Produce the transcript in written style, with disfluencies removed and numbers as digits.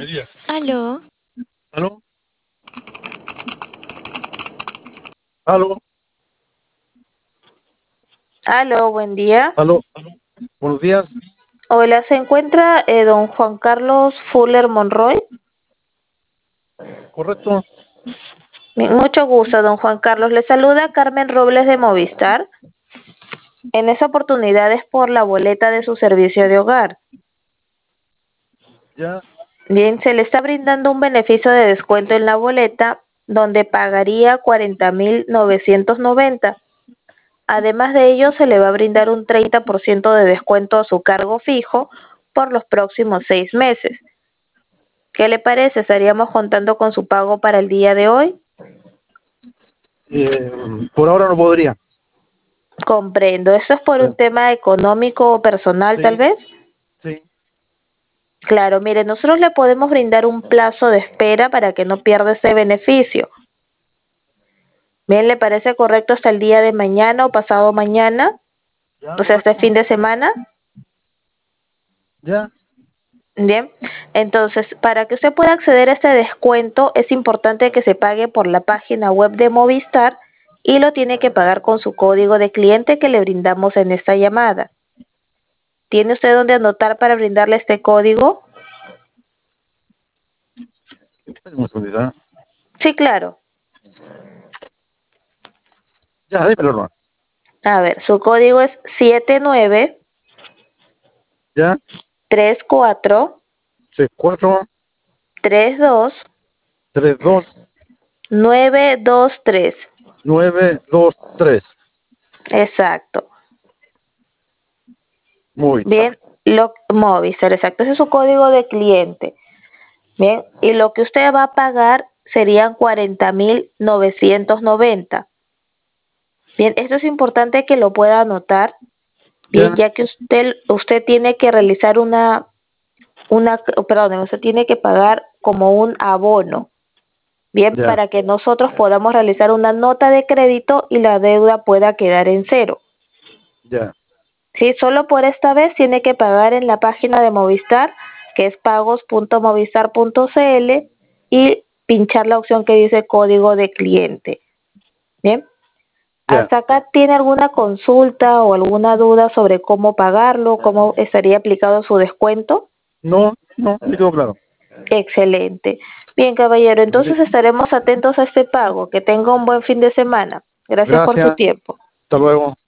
Aló, ¿Aló? ¿Aló? Aló, buen día. ¿Aló? Buenos días. Hola, ¿se encuentra don Juan Carlos Fuller Monroy? ¿Correcto? Mucho gusto, don Juan Carlos. Le saluda Carmen Robles de Movistar. En esa oportunidad es por la boleta de su servicio de hogar. Ya, Bien, se le está brindando un beneficio de descuento en la boleta donde pagaría 40.990. Además de ello, se le va a brindar un 30% de descuento a su cargo fijo por los próximos 6 meses. ¿Qué le parece? ¿Estaríamos contando con su pago para el día de hoy? por ahora no podría. Comprendo. ¿Eso es por Sí, un tema económico o personal, tal sí, vez? sí. Claro, mire, nosotros le podemos brindar un plazo de espera para que no pierda ese beneficio. Bien, ¿le parece correcto hasta el día de mañana o pasado mañana? Ya, O sea, este fin correcto. de semana. Ya, Bien, entonces, para que usted pueda acceder a este descuento, es importante que se pague por la página web de Movistar y lo tiene que pagar con su código de cliente que le brindamos en esta llamada. ¿Tiene usted dónde anotar para brindarle este código? un segundito, ¿eh? Sí, claro. Ya, dímelo, hermano. A ver, su código es Ya, 7934 64 32 32 923. 923. Exacto. Movistar. Bien, Movistar, exacto. Ese es su código de cliente. Bien, y lo que usted va a pagar serían 40.990. Bien, esto es importante que lo pueda anotar, bien, Ya, ya que usted tiene que realizar perdón, usted tiene que pagar como un abono, bien, ya, para que nosotros podamos realizar una nota de crédito y la deuda pueda quedar en cero. ya, Sí, solo por esta vez tiene que pagar en la página de Movistar, que es pagos.movistar.cl, y pinchar la opción que dice código de cliente. Bien, ya. ¿hasta acá tiene alguna consulta o alguna duda sobre cómo pagarlo, cómo estaría aplicado su descuento? No, no, me quedó claro. Excelente. Bien, caballero, entonces Listo. estaremos atentos a este pago. Que tenga un buen fin de semana. Gracias por su Gracias. tiempo. Hasta luego.